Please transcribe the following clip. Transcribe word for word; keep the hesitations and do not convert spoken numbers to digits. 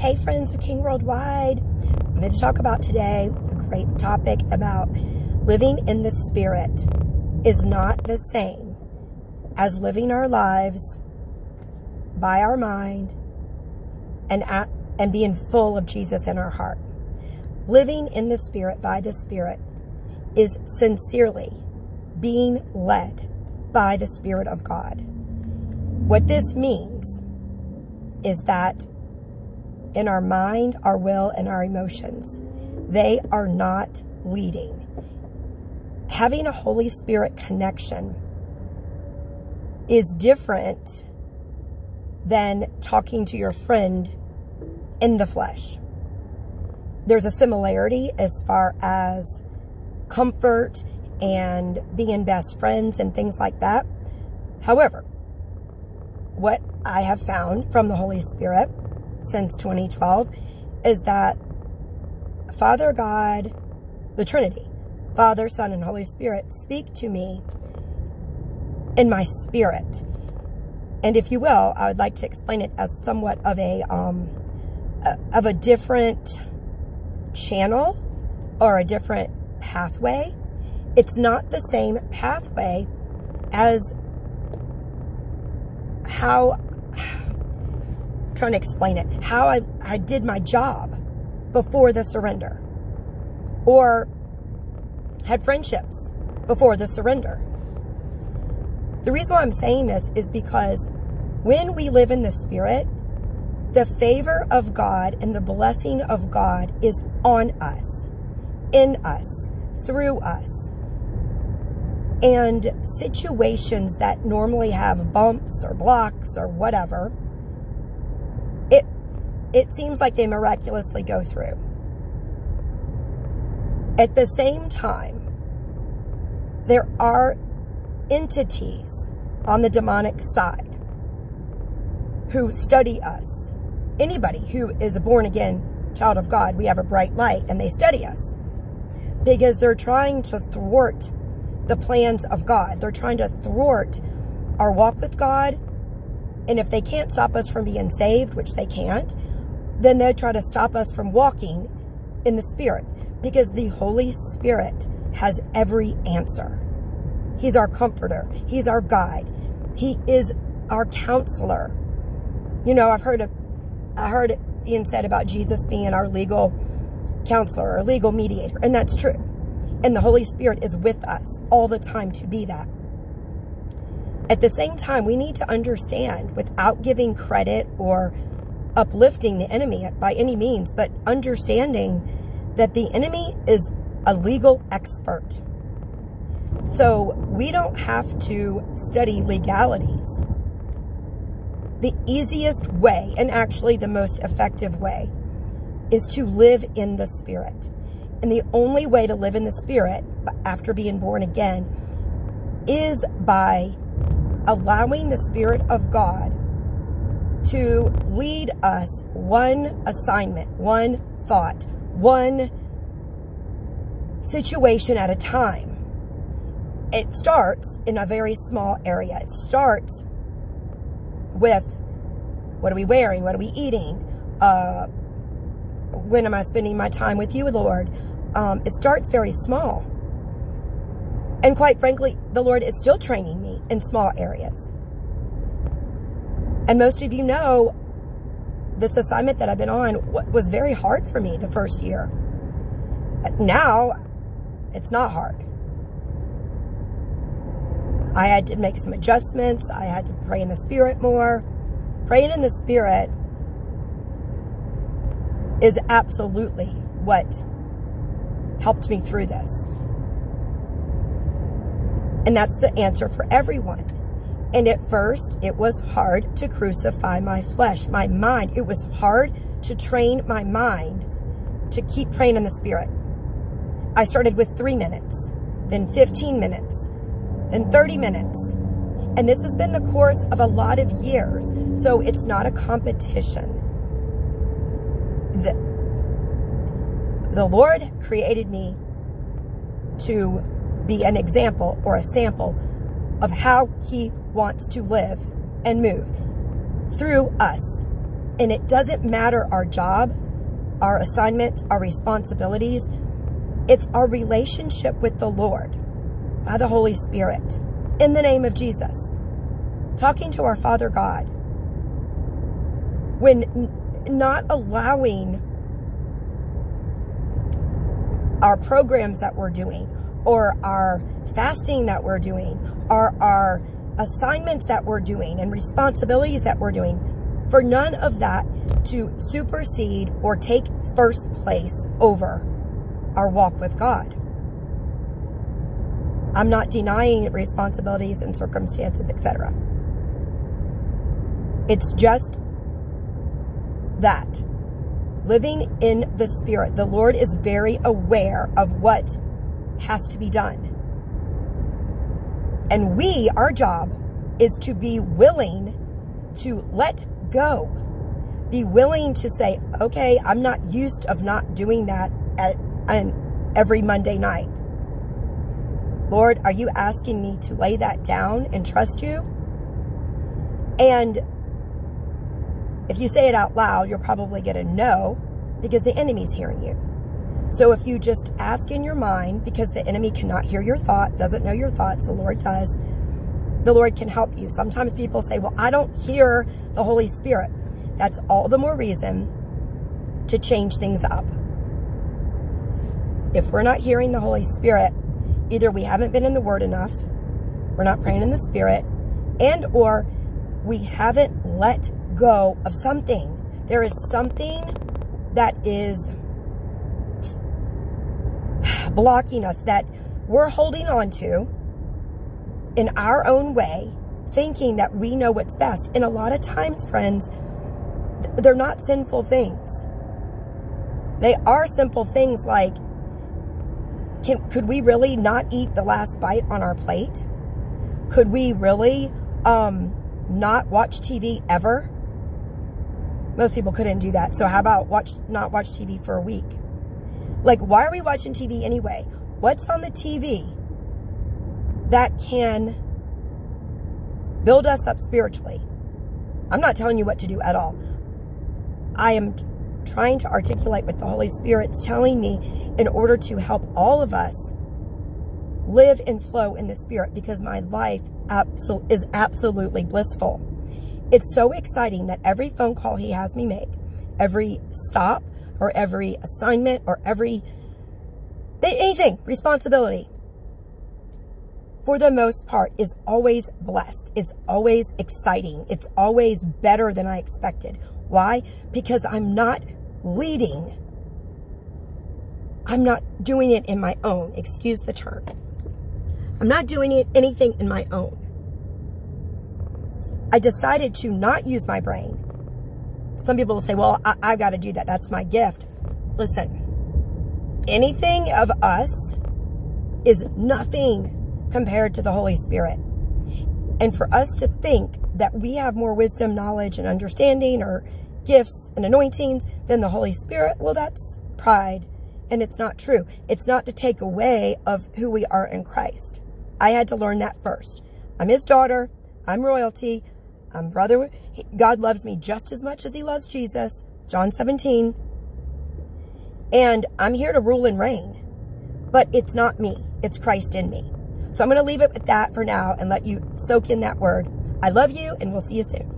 Hey friends of King Worldwide, I'm going to talk about today a great topic about living in the Spirit is not the same as living our lives by our mind and at, and being full of Jesus in our heart. Living in the Spirit by the Spirit is sincerely being led by the Spirit of God. What this means is that in our mind, our will, and our emotions, they are not leading. Having a Holy Spirit connection is different than talking to your friend in the flesh. There's a similarity as far as comfort and being best friends and things like that. However, what I have found from the Holy Spirit since twenty twelve is that Father God, the Trinity, Father, Son, and Holy Spirit speak to me in my spirit. And if you will, I would like to explain it as somewhat of a um, of a different channel or a different pathway. It's not the same pathway as how, I'm trying to explain it, how I, I did my job before the surrender, or had friendships before the surrender. The reason why I'm saying this is because when we live in the Spirit, the favor of God and the blessing of God is on us, in us, through us. And situations that normally have bumps or blocks or whatever, it, it seems like they miraculously go through. At the same time, there are entities on the demonic side who study us. Anybody who is a born-again child of God, we have a bright light, and they study us because they're trying to thwart the plans of God. They're trying to thwart our walk with God. And if they can't stop us from being saved, which they can't, then they try to stop us from walking in the Spirit, because the Holy Spirit has every answer. He's our comforter. He's our guide. He is our counselor. You know, I've heard it, I heard it being said about Jesus being our legal counselor or legal mediator, and that's true. And the Holy Spirit is with us all the time to be that. At the same time, we need to understand, without giving credit or uplifting the enemy by any means, but understanding that the enemy is a legal expert. So we don't have to study legalities. The easiest way, and actually the most effective way, is to live in the Spirit. And the only way to live in the Spirit after being born again is by allowing the Spirit of God to lead us one assignment, one thought, one situation at a time. It starts in a very small area. It starts with, what are we wearing? What are we eating? Uh, when am I spending my time with you, Lord? Um, it starts very small. And quite frankly, the Lord is still training me in small areas. And most of you know this assignment that I've been on was very hard for me the first year. Now, it's not hard. I had to make some adjustments. I had to pray in the Spirit more. Praying in the Spirit is absolutely what helped me through this. And that's the answer for everyone. And at first, it was hard to crucify my flesh, my mind. It was hard to train my mind to keep praying in the Spirit. I started with three minutes, then fifteen minutes, then thirty minutes. And this has been the course of a lot of years. So it's not a competition. The, the Lord created me to be an example or a sample of how He wants to live and move through us And it doesn't matter our job, our assignments, our responsibilities. It's our relationship with the Lord by the Holy Spirit in the name of Jesus. Talking to our Father God. When n- not allowing our programs that we're doing, or our fasting that we're doing, or our assignments that we're doing and responsibilities that we're doing, for none of that to supersede or take first place over our walk with God. I'm not denying responsibilities and circumstances, et cetera. It's just that. Living in the Spirit. The Lord is very aware of what has to be done. And we, our job, is to be willing to let go. Be willing to say, okay, I'm not used of not doing that at, at every Monday night. Lord, are you asking me to lay that down and trust you? And if you say it out loud, you'll probably get a no, because the enemy's hearing you. So if you just ask in your mind, because the enemy cannot hear your thoughts, doesn't know your thoughts, the Lord does, the Lord can help you. Sometimes people say, well, I don't hear the Holy Spirit. That's all the more reason to change things up. If we're not hearing the Holy Spirit, either we haven't been in the Word enough, we're not praying in the Spirit, and or we haven't let go of something. There is something that is blocking us, that we're holding on to in our own way, thinking that we know what's best. And a lot of times, friends, they're not sinful things. They are simple things like, can, could we really not eat the last bite on our plate? Could we really um, not watch T V ever? Most people couldn't do that. So how about watch not watch T V for a week? Like, why are we watching T V anyway? What's on the T V that can build us up spiritually? I'm not telling you what to do at all. I am trying to articulate what the Holy Spirit's telling me in order to help all of us live and flow in the Spirit, because my life absol- is absolutely blissful. It's so exciting that every phone call he has me make, every stop or every assignment or every anything, responsibility, for the most part, is always blessed. It's always exciting. It's always better than I expected. Why? Because I'm not leading. I'm not doing it in my own. Excuse the term. I'm not doing it anything in my own. I decided to not use my brain. Some people will say, well, I, I've got to do that. That's my gift. Listen, anything of us is nothing compared to the Holy Spirit. And for us to think that we have more wisdom, knowledge, and understanding, or gifts and anointings than the Holy Spirit, well, that's pride. And it's not true. It's not to take away of who we are in Christ. I had to learn that first. I'm his daughter. I'm royalty. I'm brother. God loves me just as much as he loves Jesus. John seventeen. And I'm here to rule and reign. But it's not me. It's Christ in me. So I'm going to leave it with that for now and let you soak in that word. I love you, and we'll see you soon.